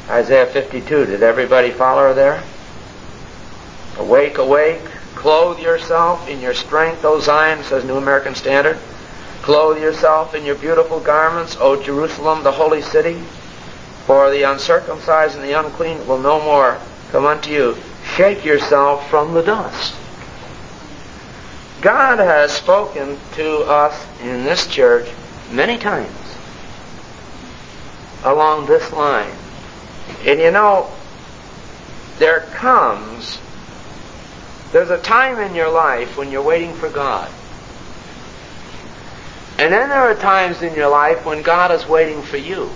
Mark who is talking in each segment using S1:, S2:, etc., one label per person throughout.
S1: Isaiah 52. Did everybody follow her there? Awake, awake, clothe yourself in your strength, O Zion, says New American Standard. Clothe yourself in your beautiful garments, O Jerusalem, the holy city. For the uncircumcised and the unclean will no more come unto you. Shake yourself from the dust. God has spoken to us in this church many times along this line. And you know, there's a time in your life when you're waiting for God. And then there are times in your life when God is waiting for you.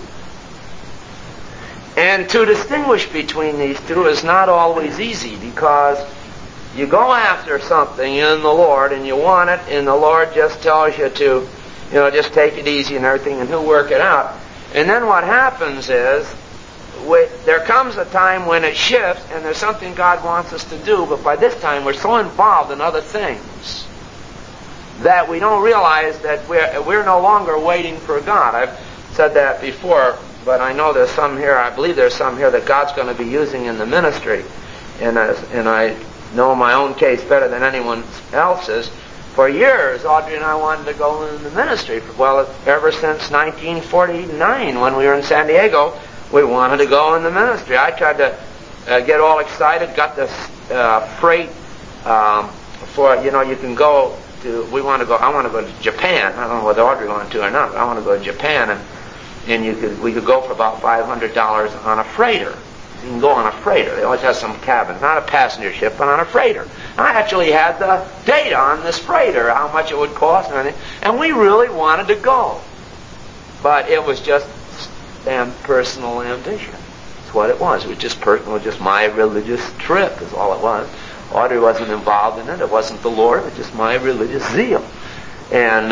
S1: And to distinguish between these two is not always easy, because you go after something in the Lord and you want it, and the Lord just tells you to, just take it easy and everything, and He'll work it out. And then what happens is, there comes a time when it shifts and there's something God wants us to do, but by this time we're so involved in other things that we don't realize that we're no longer waiting for God. I've said that before, but I know there's some here, I believe there's some here that God's going to be using in the ministry. And I know my own case better than anyone else's. For years, Audrey and I wanted to go in the ministry. Well, ever since 1949, when we were in San Diego, we wanted to go in the ministry. I tried to get all excited, got this freight for, you can go to, I want to go to Japan. I don't know whether Audrey wanted to or not, but I want to go to Japan, and we could go for about $500 on a freighter. You can go on a freighter. They always have some cabin, not a passenger ship, but on a freighter. I actually had the data on this freighter, how much it would cost and everything, and we really wanted to go. But it was just personal ambition. That's what it was. It was just personal, just my religious trip is all it was. Audrey wasn't involved in it. It wasn't the Lord. It was just my religious zeal. And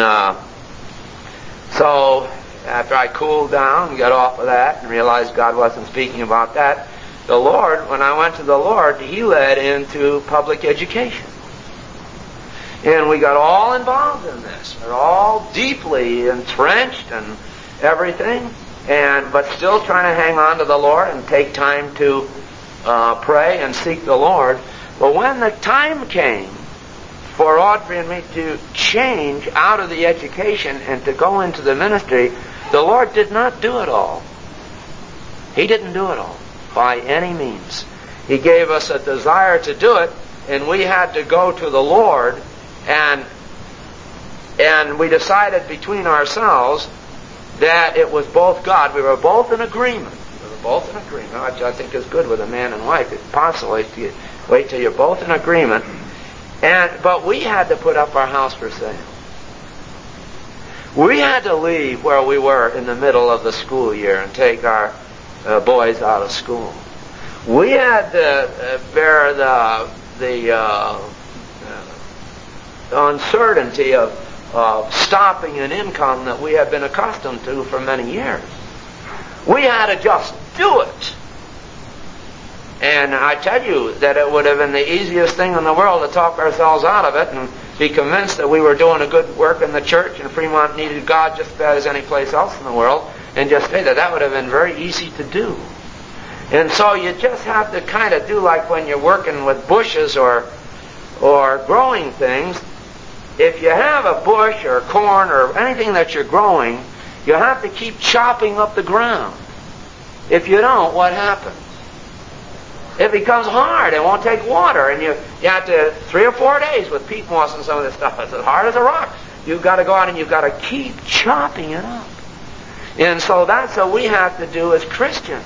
S1: so after I cooled down and got off of that and realized God wasn't speaking about that, the Lord, when I went to the Lord, He led into public education. And we got all involved in this. We're all deeply entrenched and everything, but still trying to hang on to the Lord and take time to pray and seek the Lord. But when the time came for Audrey and me to change out of the education and to go into the ministry, the Lord did not do it all. He didn't do it all by any means. He gave us a desire to do it, and we had to go to the Lord, and we decided between ourselves that it was both God. We were both in agreement. Which I think is good with a man and wife. It's possible if you wait till you're both in agreement. But we had to put up our house for sale. We had to leave where we were in the middle of the school year and take our boys out of school. We had to bear the uncertainty of stopping an income that we had been accustomed to for many years. We had to just do it. And I tell you that it would have been the easiest thing in the world to talk ourselves out of it and be convinced that we were doing a good work in the church and Fremont needed God just as bad as any place else in the world, and just say that. That would have been very easy to do. And so you just have to kind of do like when you're working with bushes or growing things. If you have a bush or corn or anything that you're growing, you have to keep chopping up the ground. If you don't, what happens? It becomes hard. It won't take water. And you have to, 3 or 4 days with peat moss and some of this stuff. It's as hard as a rock. You've got to go out and you've got to keep chopping it up. And so that's what we have to do as Christians.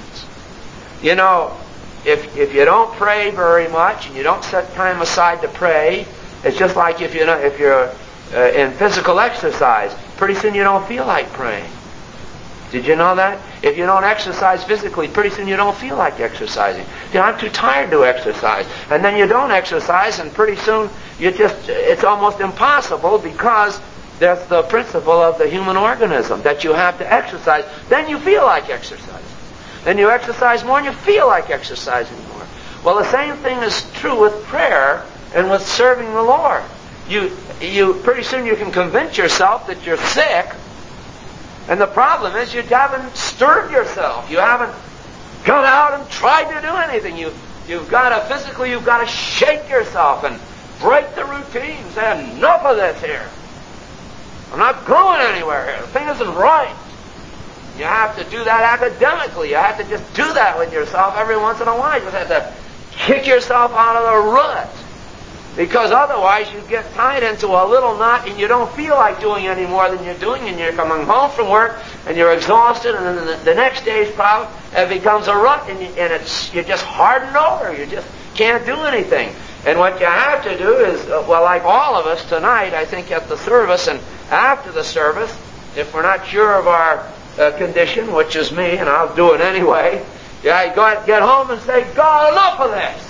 S1: If you don't pray very much and you don't set time aside to pray, it's just like if you're in physical exercise. Pretty soon you don't feel like praying. Did you know that? If you don't exercise physically, pretty soon you don't feel like exercising. I'm too tired to exercise. And then you don't exercise, and pretty soon it's almost impossible, because that's the principle of the human organism, that you have to exercise. Then you feel like exercising. Then you exercise more and you feel like exercising more. Well, the same thing is true with prayer and with serving the Lord. You pretty soon you can convince yourself that you're sick, and the problem is you haven't stirred yourself. You haven't got out and tried to do anything. You've got to shake yourself and break the routine. Say, enough of this here. I'm not going anywhere here. The thing isn't right. You have to do that academically. You have to just do that with yourself every once in a while. You just have to kick yourself out of the rut. Because otherwise you get tied into a little knot and you don't feel like doing any more than you're doing, and you're coming home from work and you're exhausted, and then the next day's problem, it becomes a rut, and you're just hardened over. You just can't do anything. And what you have to do is, like all of us tonight, I think at the service and after the service, if we're not sure of our condition, which is me, and I'll do it anyway, get home and say, God, enough of this.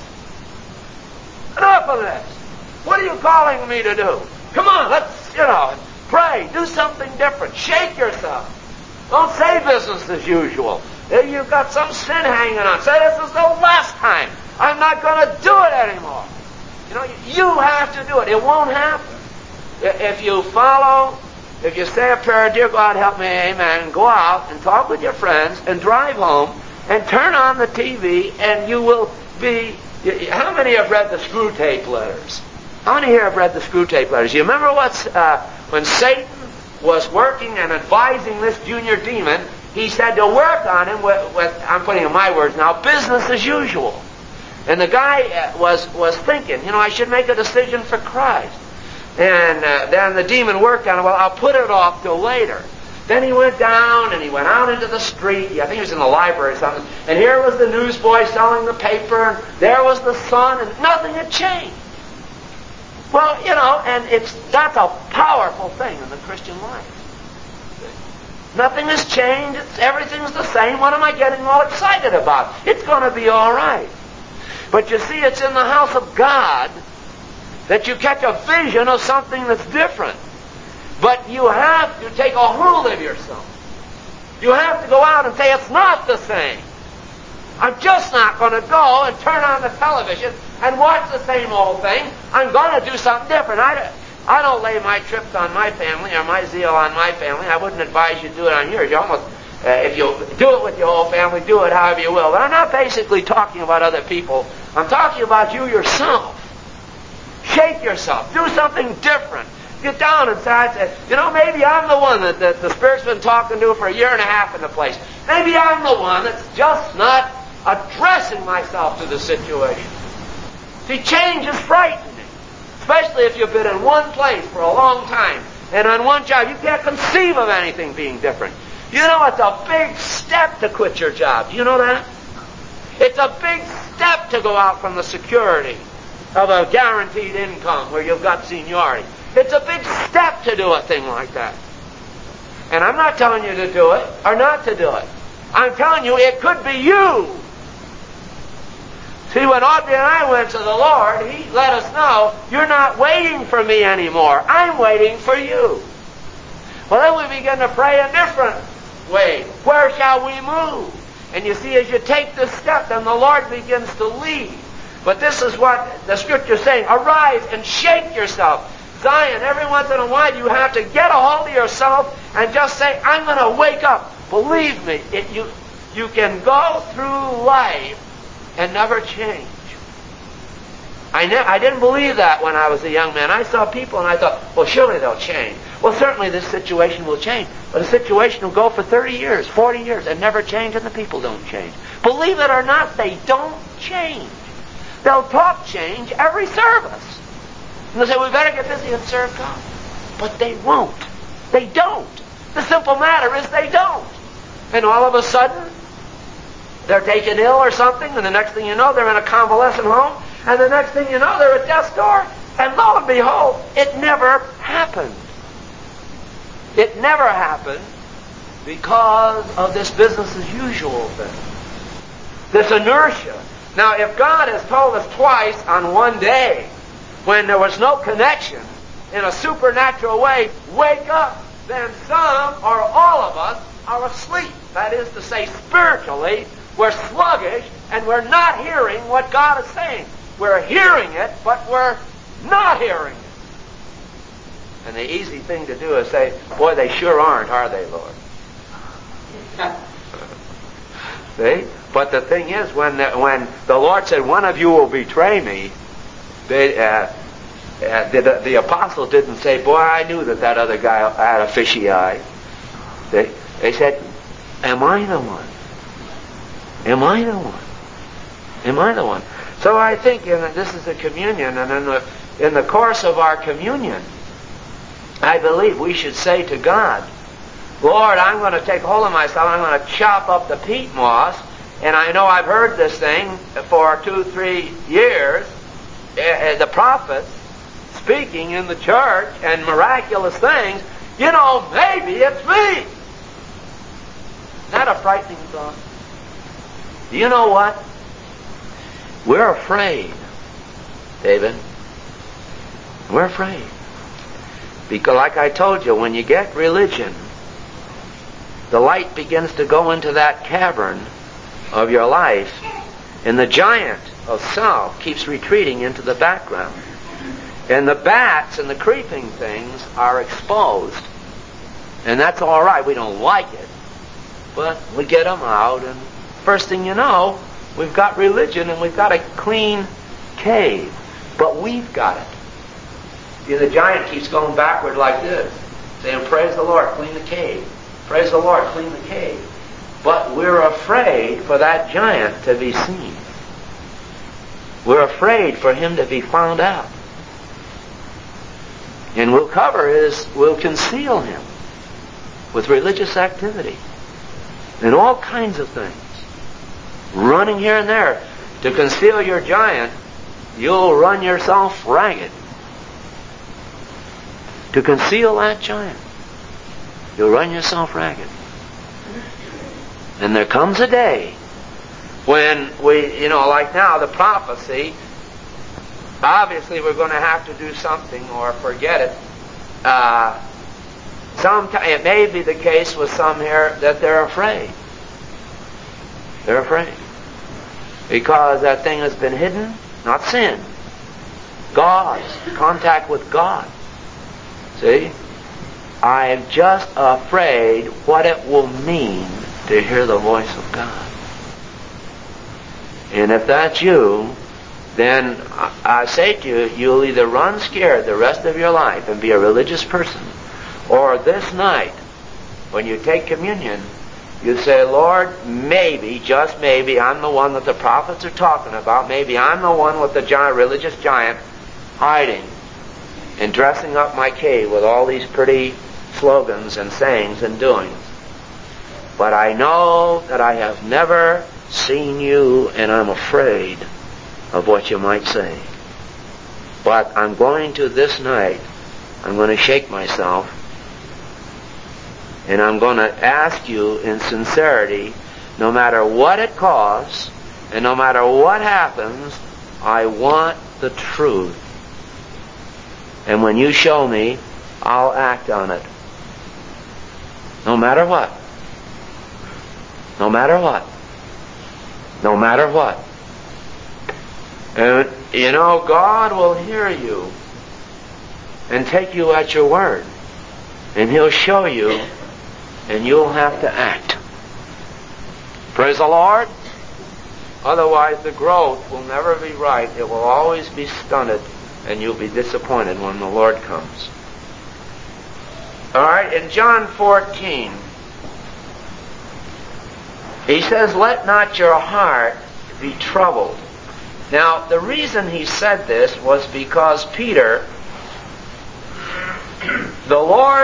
S1: Enough of this. What are you calling me to do? Come on, let's, pray. Do something different. Shake yourself. Don't say business as usual. You've got some sin hanging on. Say, this is the last time. I'm not going to do it anymore. You have to do it. It won't happen. If you say a prayer, dear God, help me, amen, and go out and talk with your friends and drive home and turn on the TV, and you will be... How many have read the Screw Tape Letters? How many here have read the Screw Tape Letters? You remember when Satan was working and advising this junior demon, he said to work on him with I'm putting in my words now, business as usual. And the guy was thinking, I should make a decision for Christ. And then the demon worked on it. Well, I'll put it off till later. Then he went down and he went out into the street. I think he was in the library or something. And here was the newsboy selling the paper. And there was the sun. And nothing had changed. Well, and that's a powerful thing in the Christian life. Nothing has changed. Everything's the same. What am I getting all excited about? It's going to be all right. But you see, it's in the house of God that you catch a vision of something that's different. But you have to take a hold of yourself. You have to go out and say, it's not the same. I'm just not going to go and turn on the television and watch the same old thing. I'm going to do something different. I don't lay my trips on my family or my zeal on my family. I wouldn't advise you to do it on yours. You almost, if you do it with your whole family, do it however you will. But I'm not basically talking about other people. I'm talking about you yourself. Shake yourself. Do something different. Get down inside and say, maybe I'm the one that the Spirit's been talking to for a year and a half in the place. Maybe I'm the one that's just not addressing myself to the situation. See, change is frightening. Especially if you've been in one place for a long time and on one job. You can't conceive of anything being different. It's a big step to quit your job. Do you know that? It's a big step to go out from the security of a guaranteed income where you've got seniority. It's a big step to do a thing like that. And I'm not telling you to do it or not to do it. I'm telling you it could be you. See, when Audrey and I went to the Lord, He let us know, you're not waiting for me anymore. I'm waiting for you. Well, then we begin to pray a different way. Where shall we move? And you see, as you take this step, then the Lord begins to lead. But this is what the Scripture is saying. Arise and shake yourself. Zion, every once in a while you have to get a hold of yourself and just say, I'm going to wake up. Believe me, you can go through life and never change. I didn't believe that when I was a young man. I saw people and I thought, well, surely they'll change. Well, certainly this situation will change. But the situation will go for 30 years, 40 years, and never change, and the people don't change. Believe it or not, they don't change. They'll talk change every service. And they'll say, we better get busy and serve God. But they won't. They don't. The simple matter is they don't. And all of a sudden, they're taken ill or something, and the next thing you know, they're in a convalescent home, and the next thing you know, they're at death's door. And lo and behold, it never happened. It never happened because of this business as usual thing. This inertia. Now, if God has told us twice on one day, when there was no connection, in a supernatural way, wake up, then some or all of us are asleep. That is to say, spiritually, we're sluggish and we're not hearing what God is saying. We're hearing it, but we're not hearing it. And the easy thing to do is say, boy, they sure aren't, are they, Lord? See? But the thing is, when the Lord said, one of you will betray me, the apostles didn't say, boy, I knew that other guy had a fishy eye. They said, am I the one? Am I the one? Am I the one? So I think, this is a communion, and in the course of our communion, I believe we should say to God, Lord, I'm going to take hold of myself, I'm going to chop up the peat moss, and I know I've heard this thing for 2-3 years, the prophets speaking in the church and miraculous things, maybe it's me. Isn't that a frightening thought? Do you know what? We're afraid, David. We're afraid. Because like I told you, when you get religion, the light begins to go into that cavern of your life, and the giant of self keeps retreating into the background. And the bats and the creeping things are exposed. And that's all right. We don't like it. But we get them out, and first thing you know, we've got religion and we've got a clean cave. But we've got it. See, the giant keeps going backward like this, saying, praise the Lord, clean the cave. Praise the Lord, clean the cave. But we're afraid for that giant to be seen. We're afraid for him to be found out. And we'll conceal him with religious activity and all kinds of things. Running here and there. To conceal your giant, you'll run yourself ragged. To conceal that giant, you'll run yourself ragged. And there comes a day when we, like now, the prophecy, obviously we're going to have to do something or forget it. It may be the case with some here that they're afraid. They're afraid. Because that thing has been hidden, not sin. God's contact with God. See? I'm just afraid what it will mean to hear the voice of God. And if that's you, then I say to you, you'll either run scared the rest of your life and be a religious person, or this night, when you take communion, you say, Lord, maybe, just maybe, I'm the one that the prophets are talking about. Maybe I'm the one with the giant, religious giant hiding and dressing up my cave with all these pretty slogans and sayings and doings. But I know that I have never seen you, and I'm afraid of what you might say. But I'm going to this night, I'm going to shake myself, and I'm going to ask you in sincerity, no matter what it costs, and no matter what happens, I want the truth. And when you show me, I'll act on it. No matter what. No matter what. No matter what. And God will hear you and take you at your word. And He'll show you, and you'll have to act. Praise the Lord. Otherwise the growth will never be right. It will always be stunted, and you'll be disappointed when the Lord comes. All right, in John 14, He says, let not your heart be troubled. Now, the reason He said this was because Peter, the Lord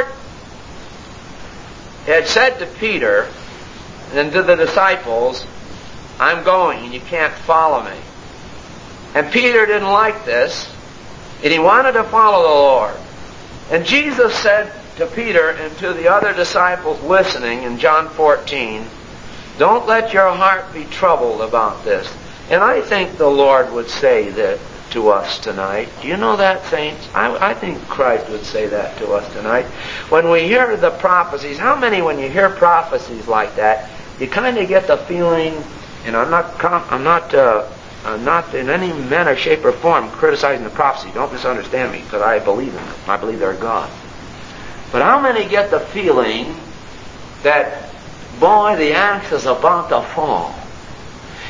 S1: had said to Peter and to the disciples, I'm going and you can't follow me. And Peter didn't like this, and he wanted to follow the Lord. And Jesus said to Peter and to the other disciples listening in John 14, don't let your heart be troubled about this. And I think the Lord would say that to us tonight. Do you know that, saints? I think Christ would say that to us tonight. When we hear the prophecies, how many, when you hear prophecies like that, you kind of get the feeling, and I'm not in any manner, shape, or form criticizing the prophecy. Don't misunderstand me, because I believe in them. I believe they're God. But how many get the feeling that, boy, the axe is about to fall?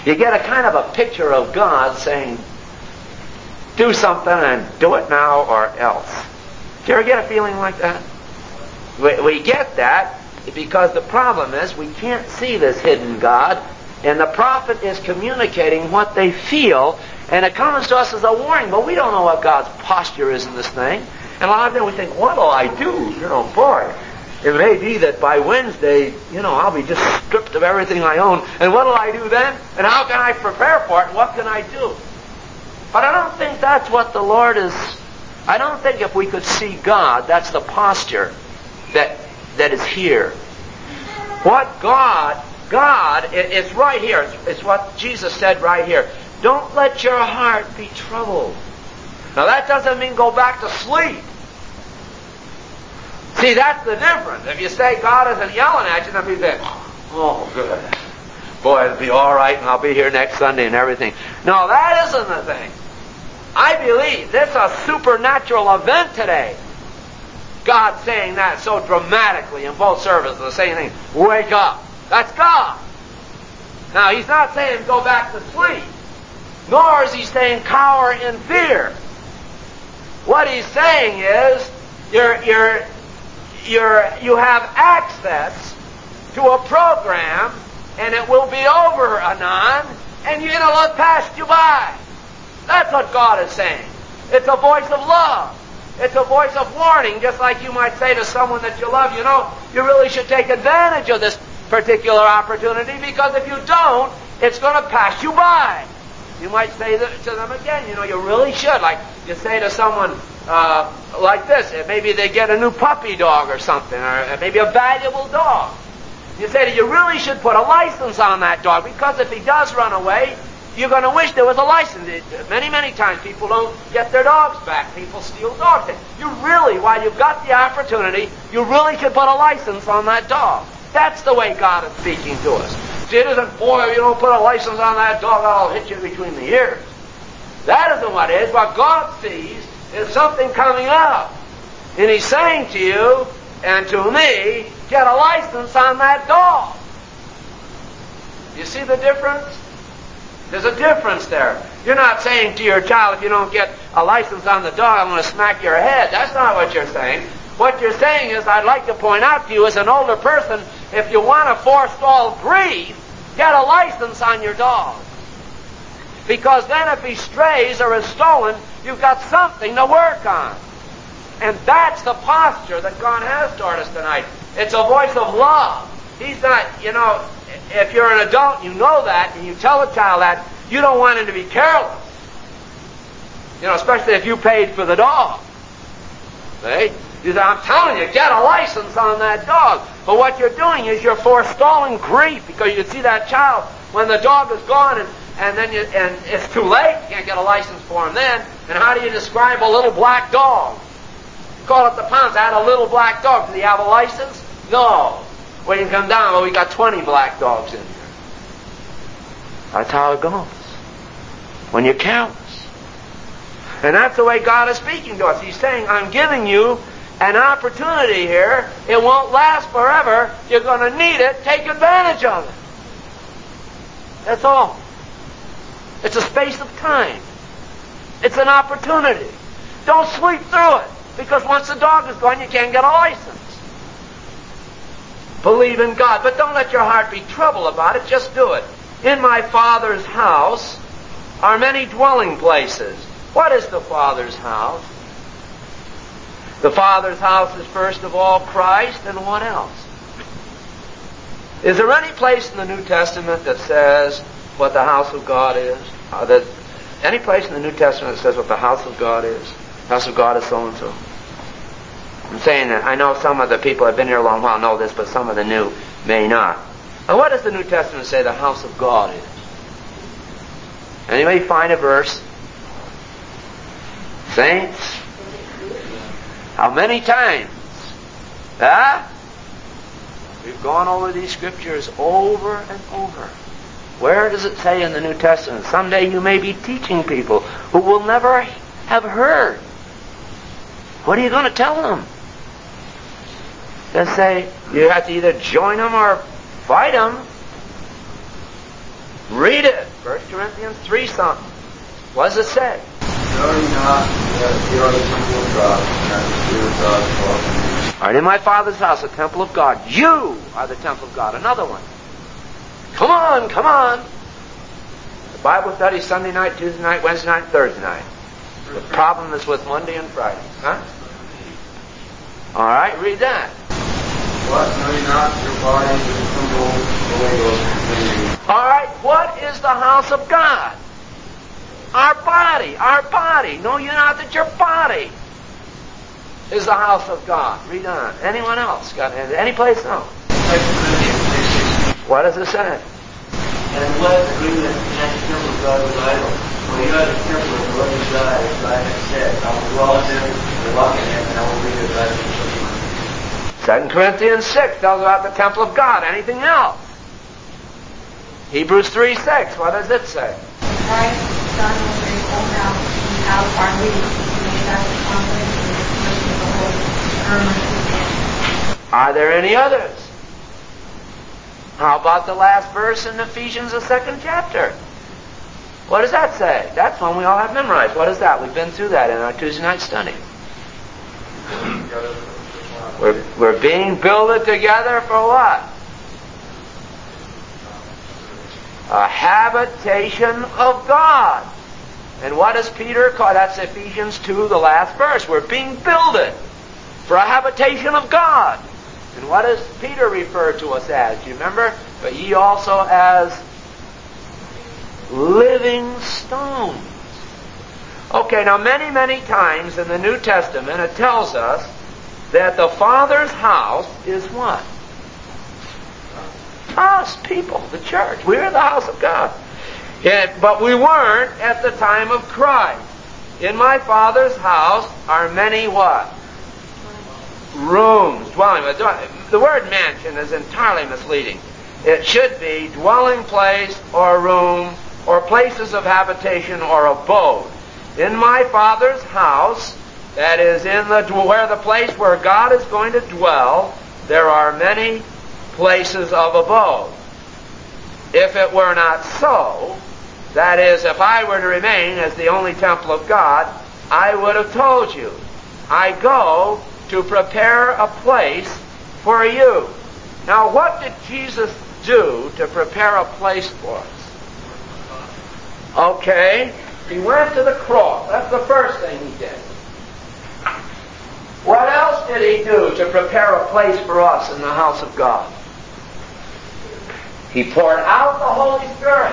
S1: You get a kind of a picture of God saying, do something and do it now or else. Do you ever get a feeling like that? We get that because the problem is we can't see this hidden God, and the prophet is communicating what they feel, and it comes to us as a warning, but we don't know what God's posture is in this thing. And a lot of times we think, what'll I do? Boy, it may be that by Wednesday, I'll be just stripped of everything I own, and what'll I do then? And how can I prepare for it? And what can I do? But I don't think that's what the Lord is. I don't think if we could see God, that's the posture that is here. What God, it's right here. It's what Jesus said right here. Don't let your heart be troubled. Now that doesn't mean go back to sleep. See, that's the difference. If you say God isn't yelling at you, then you say, oh, good. Boy, it'll be all right, and I'll be here next Sunday and everything. No, that isn't the thing. I believe this is a supernatural event today. God saying that so dramatically in both services, the same thing. Wake up. That's God. Now, He's not saying go back to sleep, nor is He saying cower in fear. What He's saying is you have access to a program, and it will be over anon, and it'll have passed you by. That's what God is saying. It's a voice of love. It's a voice of warning, just like you might say to someone that you love, you really should take advantage of this particular opportunity, because if you don't, it's going to pass you by. You might say to them again, you really should. Like you say to someone like this, maybe they get a new puppy dog or something, or maybe a valuable dog. You say that you really should put a license on that dog, because if he does run away, you're going to wish there was a license. Many, many times people don't get their dogs back. People steal dogs. You really, while you've got the opportunity, you really should put a license on that dog. That's the way God is speaking to us. See, it isn't, boy, if you don't put a license on that dog, I'll hit you between the ears. That isn't what it is. What God sees is something coming up. And He's saying to you and to me, get a license on that dog. You see the difference? There's a difference there. You're not saying to your child, if you don't get a license on the dog, I'm going to smack your head. That's not what you're saying. What you're saying is, I'd like to point out to you as an older person, if you want to forestall grief, get a license on your dog. Because then if he strays or is stolen, you've got something to work on. And that's the posture that God has toward us tonight. It's a voice of love. He's not, if you're an adult, you know that, and you tell a child that, you don't want him to be careless. Especially if you paid for the dog. See? You say, I'm telling you, get a license on that dog. But what you're doing is you're forestalling grief, because you see that child when the dog is gone and it's too late. You can't get a license for him then. And how do you describe a little black dog? You call up the pounds. I had a little black dog. Did he have a license? No. When you come down, we got 20 black dogs in here. That's how it goes when you're careless. And that's the way God is speaking to us. He's saying, I'm giving you an opportunity here. It won't last forever. You're going to need it. Take advantage of it. That's all. It's a space of time. It's an opportunity. Don't sleep through it, because once the dog is gone, you can't get a license. Believe in God, but don't let your heart be troubled about it. Just do it. In my Father's house are many dwelling places. What is the Father's house? The Father's house is first of all Christ, and what else? Is there any place in the New Testament that says what the house of God is? Any place in the New Testament that says what the house of God is? The house of God is so-and-so. I'm saying that I know some of the people who have been here a long while know this, but some of the new may not. And what does the New Testament say the house of God is? Anybody find a verse? Saints? How many times? We've gone over these scriptures over and over. Where does it say in the New Testament? Someday you may be teaching people who will never have heard. What are you going to tell them? They say you have to either join them or fight them. Read it. 1 Corinthians 3 something. What does it say?
S2: Know ye not that ye are the temple of God, and that the Spirit of God dwelleth in you?
S1: All right, in my Father's house, a temple of God. You are the temple of God. Another one. Come on, come on. The Bible study Sunday night, Tuesday night, Wednesday night, Thursday night. The problem is with Monday and Friday. Huh? All right, read that.
S2: What? Know ye not that your body is the temple of the Holy Ghost within you?
S1: All right, what is the house of God? Our body, our body. Know ye not that your body is the house of God? Read on. Anyone else? Got any place? No. What does it say?
S2: And let us agree that the temple of God was idle. For you are the temple of the living God, as God has said, I will dwell in him and walk in him, and I will be their God and shall be my people.
S1: 2 Corinthians 6 tells about the temple of God. Anything else? Hebrews 3:6. What does it say?
S3: Christ, the Son, was very sold out without our leave, to make us the confidence in the mercy of the Holy Spirit.
S1: Are there any others? How about the last verse in Ephesians, the 2nd chapter? What does that say? That's one we all have memorized. What is that? We've been through that in our Tuesday night study. We're being builded together for what? A habitation of God. And what does Peter call? That's Ephesians 2, the last verse. We're being builded for a habitation of God. And what does Peter refer to us as? Do you remember? But ye also as living stones. Okay, now many, many times in the New Testament it tells us that the Father's house is what? Us, people, the church. We're the house of God. But we weren't at the time of Christ. In my Father's house are many what? Rooms, dwelling. The word mansion is entirely misleading. It should be dwelling place or room or places of habitation or abode. In my Father's house, that is where the place where God is going to dwell, there are many places of abode. If it were not so, that is, if I were to remain as the only temple of God, I would have told you, I go to prepare a place for you. Now, what did Jesus do to prepare a place for us? Okay, he went to the cross. That's the first thing he did. What else did he do to prepare a place for us in the house of God? He poured out the Holy Spirit.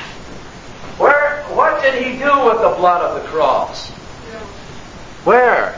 S1: What did he do with the blood of the cross? Where?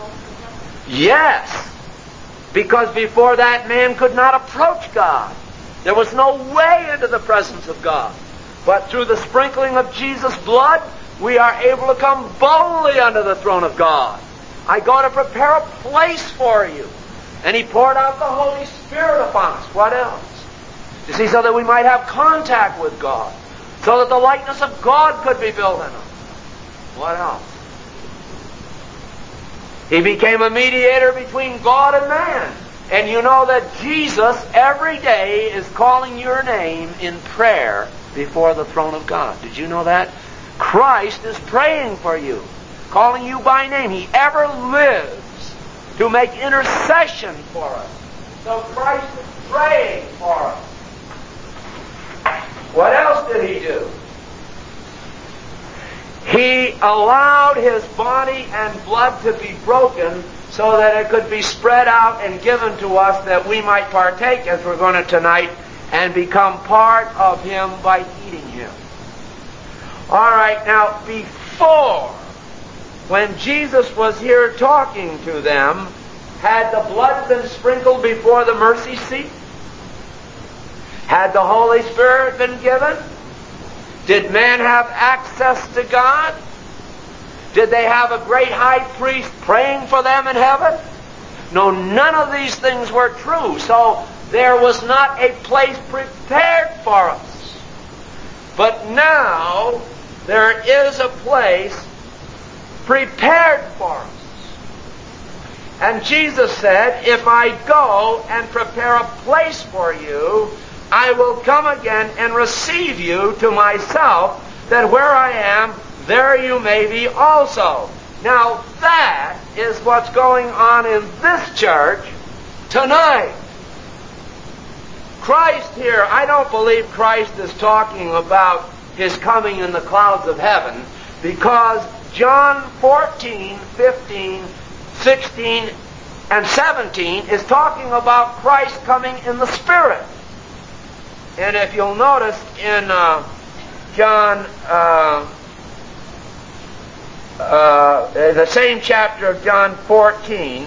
S1: Yes. Because before that, man could not approach God. There was no way into the presence of God. But through the sprinkling of Jesus' blood, we are able to come boldly unto the throne of God. I go to prepare a place for you. And he poured out the Holy Spirit upon us. What else? You see, so that we might have contact with God. So that the likeness of God could be built in us. What else? He became a mediator between God and man. And you know that Jesus every day is calling your name in prayer before the throne of God. Did you know that? Christ is praying for you, calling you by name. He ever lives to make intercession for us. So Christ is praying for us. What else did he do? He allowed his body and blood to be broken so that it could be spread out and given to us that we might partake, as we're going to tonight, and become part of him by eating him. All right, now before, when Jesus was here talking to them, had the blood been sprinkled before the mercy seat? Had the Holy Spirit been given? Did man have access to God? Did they have a great high priest praying for them in heaven? No, none of these things were true. So there was not a place prepared for us. But now there is a place prepared for us. And Jesus said, if I go and prepare a place for you, I will come again and receive you to myself, that where I am, there you may be also. Now that is what's going on in this church tonight. Christ here, I don't believe Christ is talking about His coming in the clouds of heaven, because John 14, 15, 16, and 17 is talking about Christ coming in the Spirit. And if you'll notice in John, the same chapter of John 14,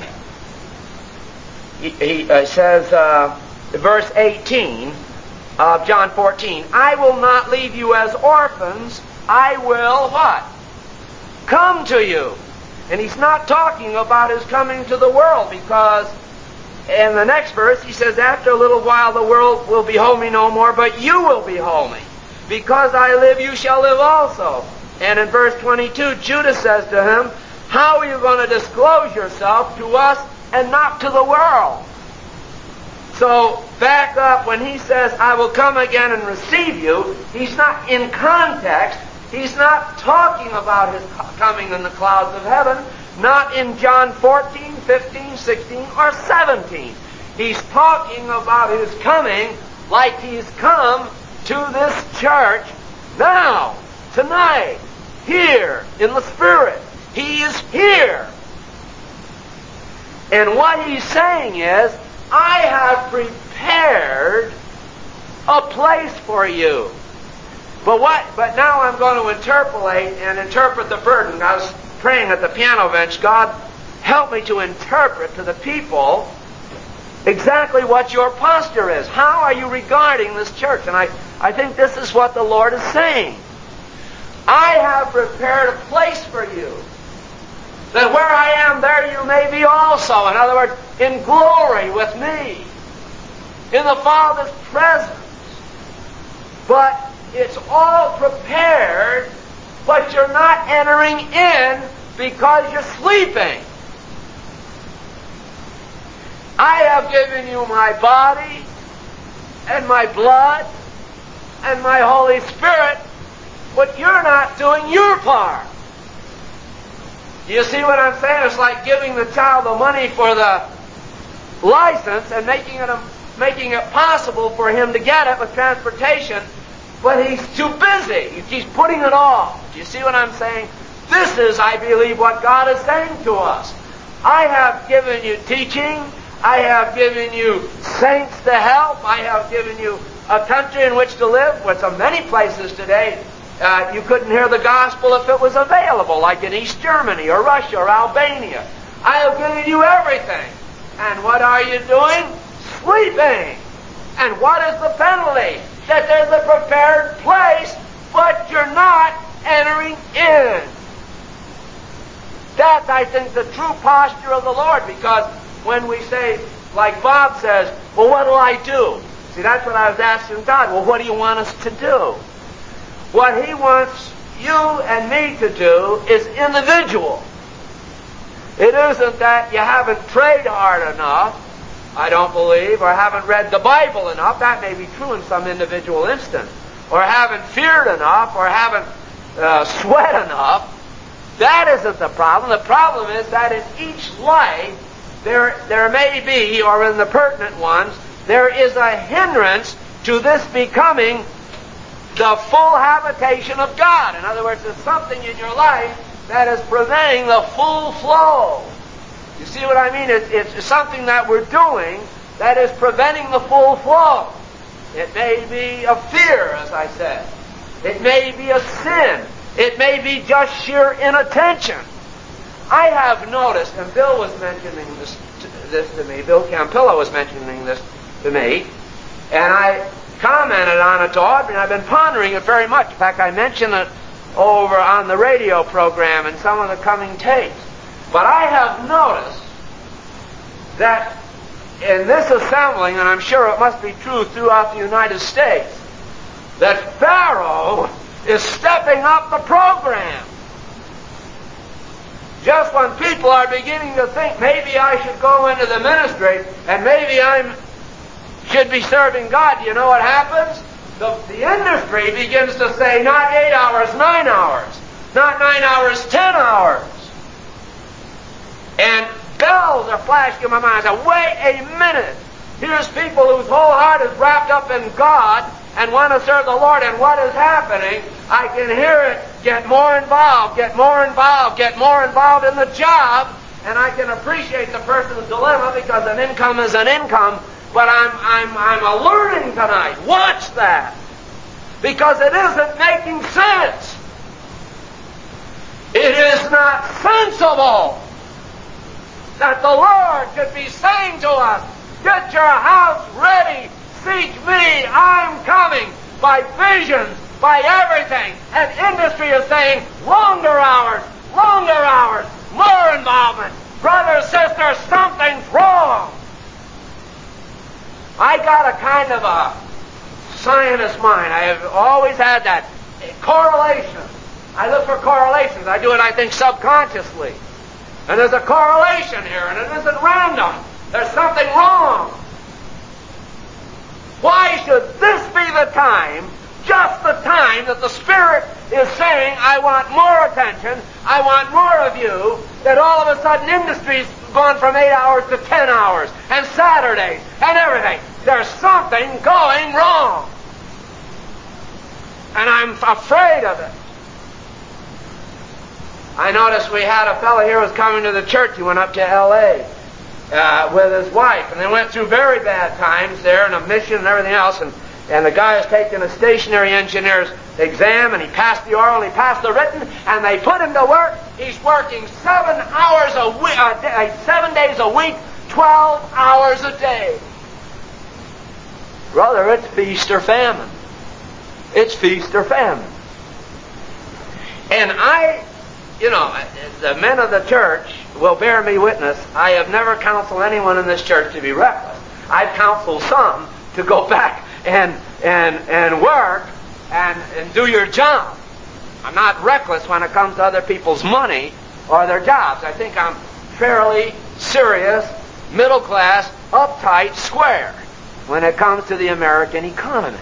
S1: he says, verse 18 of John 14, I will not leave you as orphans, I will what? Come to you. And he's not talking about His coming to the world, because in the next verse he says, after a little while the world will behold me no more, but you will behold me. Because I live, you shall live also. And in verse 22, Judas says to him, how are you going to disclose yourself to us and not to the world? So, back up, when he says, I will come again and receive you, he's not in context. He's not talking about His coming in the clouds of heaven, not in John 14, 15, 16, or 17. He's talking about His coming like He's come to this church now, tonight, here, in the Spirit. He is here. And what He's saying is, I have prepared a place for you. But now I'm going to interpret the burden. I was praying at the piano bench, God, help me to interpret to the people exactly what your posture is. How are you regarding this church? And I think this is what the Lord is saying. I have prepared a place for you, that where I am, there you may be also. In other words, in glory with me, in the Father's presence. But it's all prepared, but you're not entering in because you're sleeping. I have given you my body and my blood and my Holy Spirit, but you're not doing your part. You see what I'm saying? It's like giving the child the money for the license and making it possible for him to get it with transportation, but he's too busy. He's putting it off. Do you see what I'm saying? This is, I believe, what God is saying to us. I have given you teaching. I have given you saints to help. I have given you a country in which to live, which in many places today you couldn't hear the gospel if it was available, like in East Germany or Russia or Albania. I have given you everything. And what are you doing? Sleeping. And what is the penalty? That there's a prepared place, but you're not entering in. That's, I think, the true posture of the Lord, because when we say, like Bob says, well, what do I do? See, that's what I was asking God. Well, what do you want us to do? What He wants you and me to do is individual. It isn't that you haven't prayed hard enough, I don't believe, or haven't read the Bible enough. That may be true in some individual instance. Or haven't feared enough, or haven't sweat enough. That isn't the problem. The problem is that in each life, there may be, or in the pertinent ones, there is a hindrance to this becoming the full habitation of God. In other words, there's something in your life that is preventing the full flow. You see what I mean? It's something that we're doing that is preventing the full flow. It may be a fear, as I said. It may be a sin. It may be just sheer inattention. I have noticed, and Bill was mentioning this to me, Bill Campillo was mentioning this to me, and I commented on it to Audrey, and I've been pondering it very much. In fact, I mentioned it over on the radio program and some of the coming tapes. But I have noticed that in this assembling, and I'm sure it must be true throughout the United States, that Pharaoh is stepping up the program. Just when people are beginning to think, maybe I should go into the ministry, and maybe I'm should be serving God. You know what happens? The industry begins to say, not 8 hours, 9 hours. Not 9 hours, 10 hours. And bells are flashing in my mind. I say, wait a minute. Here's people whose whole heart is wrapped up in God and want to serve the Lord. And what is happening? I can hear it get more involved, get more involved, get more involved in the job. And I can appreciate the person's dilemma because an income is an income. But I'm learning tonight. Watch that. Because it isn't making sense. It is not sensible that the Lord could be saying to us, get your house ready, seek me, I'm coming, by visions, by everything. And industry is saying, longer hours, more involvement. Brother, sister, something's wrong. I got a kind of a scientist mind. I have always had that correlation. I look for correlations. I do it, I think, subconsciously. And there's a correlation here, and it isn't random. There's something wrong. Why should this be the time, just the time, that the Spirit is saying, I want more attention, I want more of you, that all of a sudden industry's gone from 8 hours to 10 hours, and Saturdays, and everything. There's something going wrong. And I'm afraid of it. I noticed we had a fellow here who was coming to the church. He went up to L.A. With his wife, and they went through very bad times there, and a mission and everything else, and the guy has taken a stationary engineer's exam, and he passed the oral, and he passed the written, and they put him to work. He's working 7 hours a week, 7 days a week, 12 hours a day. Brother, it's feast or famine. It's feast or famine. And the men of the church will bear me witness. I have never counseled anyone in this church to be reckless. I've counseled some to go back and work and do your job. I'm not reckless when it comes to other people's money or their jobs. I think I'm fairly serious, middle class, uptight, square when it comes to the American economy.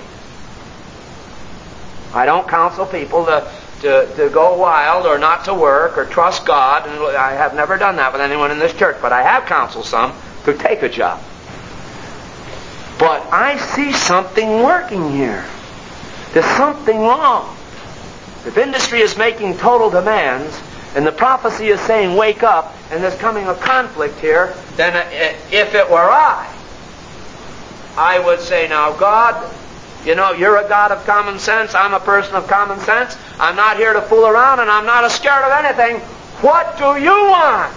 S1: I don't counsel people to go wild or not to work or trust God. And I have never done that with anyone in this church, but I have counseled some to take a job. But I see something working here. There's something wrong. If industry is making total demands, and the prophecy is saying, wake up, and there's coming a conflict here, then if it were I would say, now God, you're a God of common sense. I'm a person of common sense. I'm not here to fool around, and I'm not scared of anything. What do you want?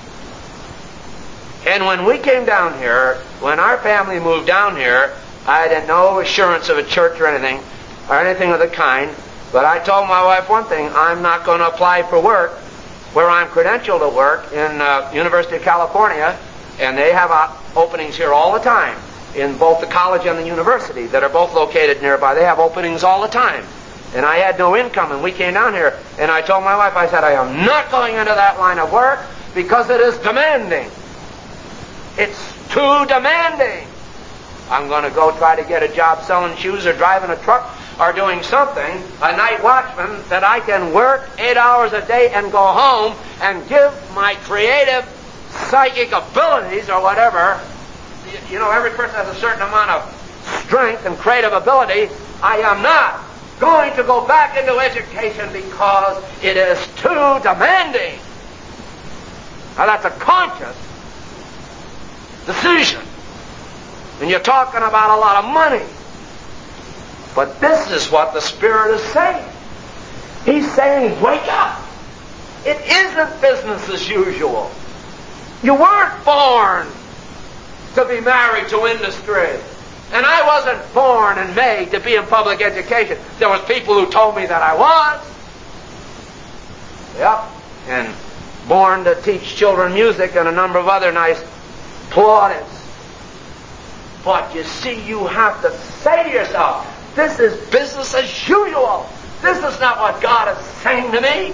S1: And when we came down here, when our family moved down here, I had no assurance of a church or anything of the kind. But I told my wife one thing: I'm not going to apply for work where I'm credentialed to work in University of California, and they have openings here all the time. In both the college and the university that are both located nearby. They have openings all the time. And I had no income, and we came down here, and I told my wife, I said, I am not going into that line of work because it is demanding. It's too demanding. I'm going to go try to get a job selling shoes or driving a truck or doing something, a night watchman, that I can work 8 hours a day and go home and give my creative psychic abilities or whatever. Every person has a certain amount of strength and creative ability. I am not going to go back into education because it is too demanding. Now that's a conscious decision. And you're talking about a lot of money. But this is what the Spirit is saying. He's saying, wake up. It isn't business as usual. You weren't born to be married to industry. And I wasn't born and made to be in public education. There was people who told me that I was. Yep. And born to teach children music and a number of other nice plaudits. But you see, you have to say to yourself, this is business as usual. This is not what God is saying to me.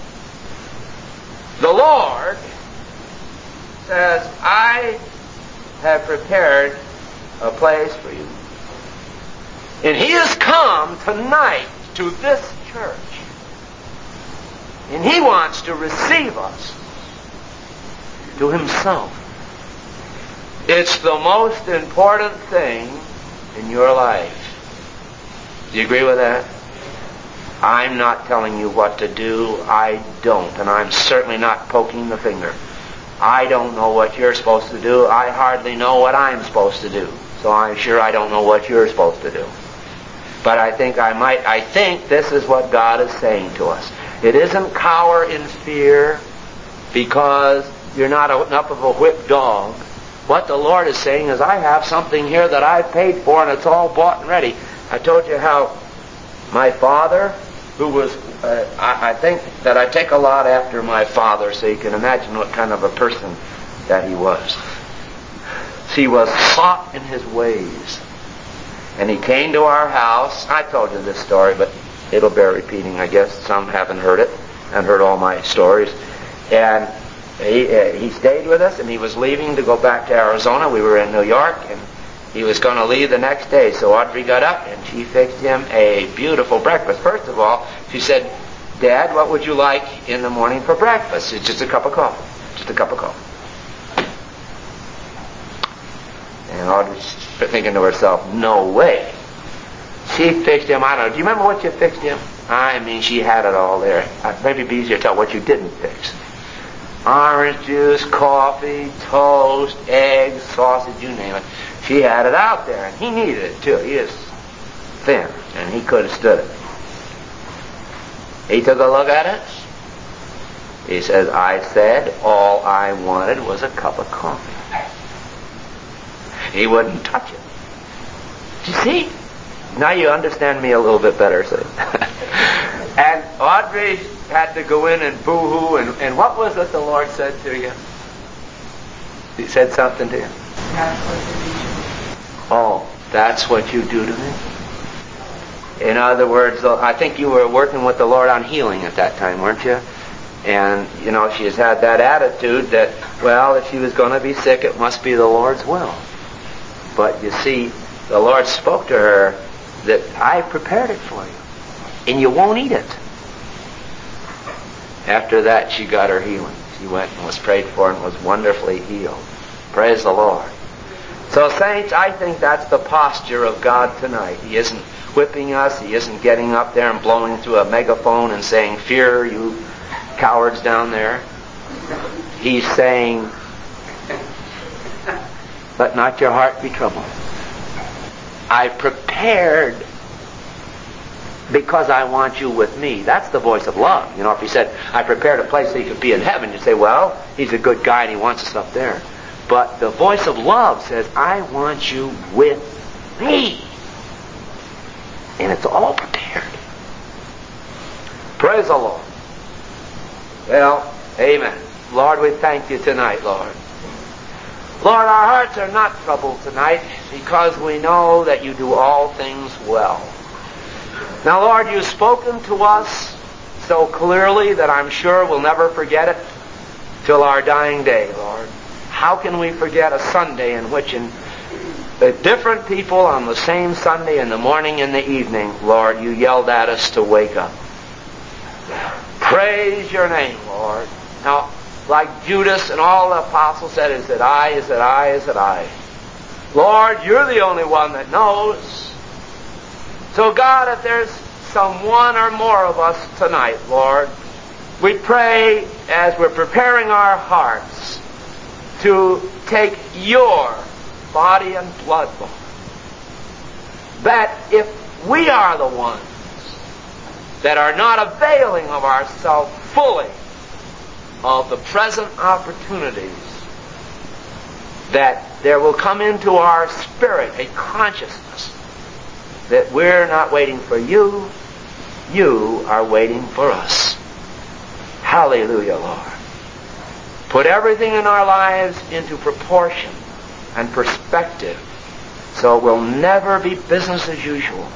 S1: The Lord says, I have prepared a place for you. And He has come tonight to this church. And He wants to receive us to Himself. It's the most important thing in your life. Do you agree with that? I'm not telling you what to do. I don't. And I'm certainly not poking the finger. I don't know what you're supposed to do. I hardly know what I'm supposed to do. So I'm sure I don't know what you're supposed to do. But I think this is what God is saying to us. It isn't cower in fear because you're not enough of a whipped dog. What the Lord is saying is, I have something here that I've paid for and it's all bought and ready. I told you how my father, who was, I think that I take a lot after my father, so you can imagine what kind of a person that he was. He was hot in his ways. And he came to our house. I told you this story, but it'll bear repeating, I guess. Some haven't heard it and heard all my stories. And he stayed with us, and he was leaving to go back to Arizona. We were in New York, and he was going to leave the next day. So Audrey got up, and she fixed him a beautiful breakfast. First of all, she said, Dad, what would you like in the morning for breakfast? It's just a cup of coffee. Just a cup of coffee. And Audrey's thinking to herself, no way. She fixed him, I don't know. Do you remember what you fixed him? I mean, she had it all there. Maybe it'd be easier to tell what you didn't fix. Orange juice, coffee, toast, eggs, sausage, you name it. She had it out there, and he needed it too. He is thin, and he could have stood it. He took a look at it. He says, I said all I wanted was a cup of coffee. He wouldn't touch it. You see? Now you understand me a little bit better, see? And Audrey had to go in and boo-hoo, and what was it the Lord said to you? He said something to you? Oh, that's what you do to me? In other words, I think you were working with the Lord on healing at that time, weren't you? And, she has had that attitude that, well, if she was going to be sick, it must be the Lord's will. But you see, the Lord spoke to her that I prepared it for you, and you won't eat it. After that, she got her healing. She went and was prayed for and was wonderfully healed. Praise the Lord. So, saints, I think that's the posture of God tonight. He isn't whipping us. He isn't getting up there and blowing through a megaphone and saying, fear, you cowards down there. He's saying, let not your heart be troubled. I've prepared because I want you with me. That's the voice of love. If he said, I prepared a place so you could be in heaven, you'd say, well, he's a good guy and he wants us up there. But the voice of love says, I want you with me. And it's all prepared. Praise the Lord. Well, amen. Lord, we thank you tonight, Lord. Lord, our hearts are not troubled tonight because we know that you do all things well. Now, Lord, you've spoken to us so clearly that I'm sure we'll never forget it till our dying day, Lord. How can we forget a Sunday in which the different people on the same Sunday in the morning and the evening, Lord, you yelled at us to wake up. Praise your name, Lord. Now, like Judas and all the apostles said, is it I, is it I, is it I? Lord, you're the only one that knows. So God, if there's some one or more of us tonight, Lord, we pray as we're preparing our hearts to take your body and blood, Lord, that if we are the ones that are not availing of ourselves fully of the present opportunities, that there will come into our spirit a consciousness that we're not waiting for you, you are waiting for us. Hallelujah, Lord. Put everything in our lives into proportion and perspective so it will never be business as usual.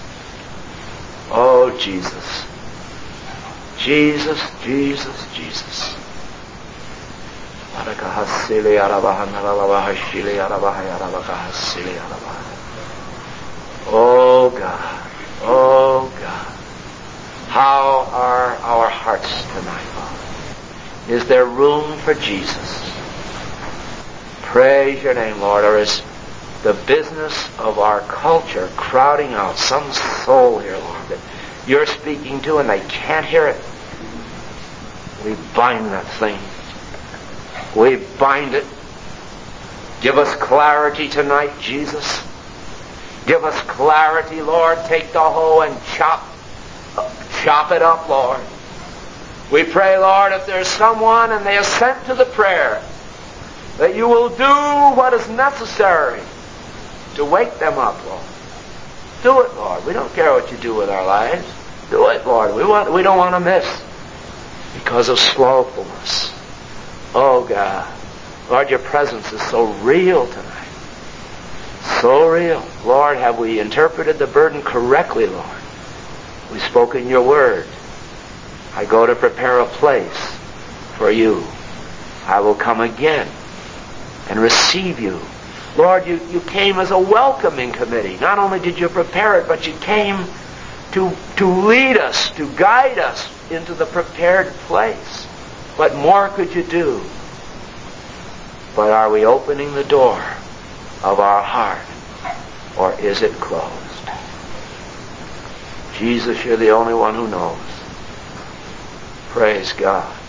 S1: Oh, Jesus. Jesus, Jesus, Jesus. Oh God, oh God, how are our hearts tonight, Lord? Is there room for Jesus? Praise your name, Lord. Or is the business of our culture crowding out some soul here, Lord, that you're speaking to and they can't hear it? We bind that thing. We bind it. Give us clarity tonight, Jesus. Give us clarity, Lord. Take the hoe and chop it up, Lord. We pray, Lord, if there's someone and they assent to the prayer, that you will do what is necessary to wake them up, Lord. Do it, Lord. We don't care what you do with our lives. Do it, Lord. We don't want to miss because of slothfulness. Oh, God. Lord, your presence is so real tonight. So real. Lord, have we interpreted the burden correctly, Lord? We've spoken your word. I go to prepare a place for you. I will come again and receive you. Lord, you came as a welcoming committee. Not only did you prepare it, but you came to lead us, to guide us into the prepared place. What more could you do? But are we opening the door of our heart, or is it closed? Jesus, you're the only one who knows. Praise God.